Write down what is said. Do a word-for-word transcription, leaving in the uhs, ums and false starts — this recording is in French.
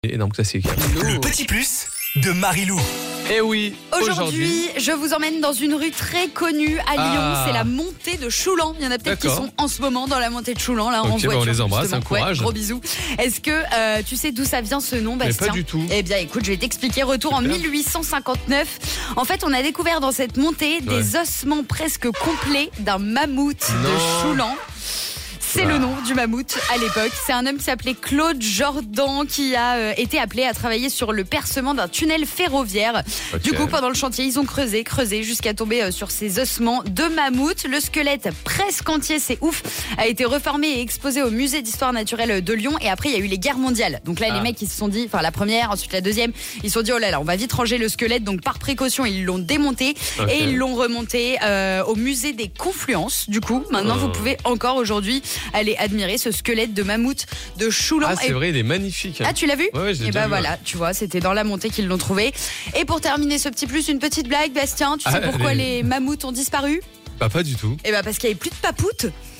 Énorme classique. Le petit plus de Marilou. Eh oui, Aujourd'hui, aujourd'hui. je vous emmène dans une rue très connue à Lyon. Ah. C'est la montée de Choulan. Il y en a peut-être qui D'accord. sont en ce moment dans la montée de Choulan, là, en Ok, bah, voiture. on les embrasse, justement. un courage. Ouais, gros bisous. Est-ce que euh, tu sais d'où ça vient ce nom, Mais Bastien? pas du tout. Eh bien, écoute, je vais t'expliquer. Retour en Super. mille huit cent cinquante-neuf. En fait, on a découvert dans cette montée des ossements presque complets d'un mammouth Non. de Choulan. C'est Ah. le nom du mammouth à l'époque. C'est un homme qui s'appelait Claude Jordan qui a euh, été appelé à travailler sur le percement d'un tunnel ferroviaire. Ok. Du coup, pendant le chantier, ils ont creusé, creusé jusqu'à tomber euh, sur ces ossements de mammouth. Le squelette presque entier, c'est ouf, a été reformé et exposé au musée d'histoire naturelle de Lyon. Et après, il y a eu les guerres mondiales. Donc là, Ah. les mecs, ils se sont dit, enfin la première, ensuite la deuxième, ils se sont dit, oh là là, on va vite ranger le squelette. Donc par précaution, ils l'ont démonté Ok. et ils l'ont remonté euh, au musée des Confluences. Du coup, maintenant, Oh. vous pouvez encore aujourd'hui aller admirer ce squelette de mammouth de Choulan. Ah, c'est Et- vrai, il est magnifique. Ah, tu l'as vu? Ouais, ouais, je l'ai Et déjà bah vu, voilà, tu vois, c'était dans la montée qu'ils l'ont trouvé. Et pour terminer ce petit plus, une petite blague, Bastien. Tu sais Ah, pourquoi allez. les mammouths ont disparu? Bah, pas du tout. Et bah parce qu'il n'y avait plus de papoutes.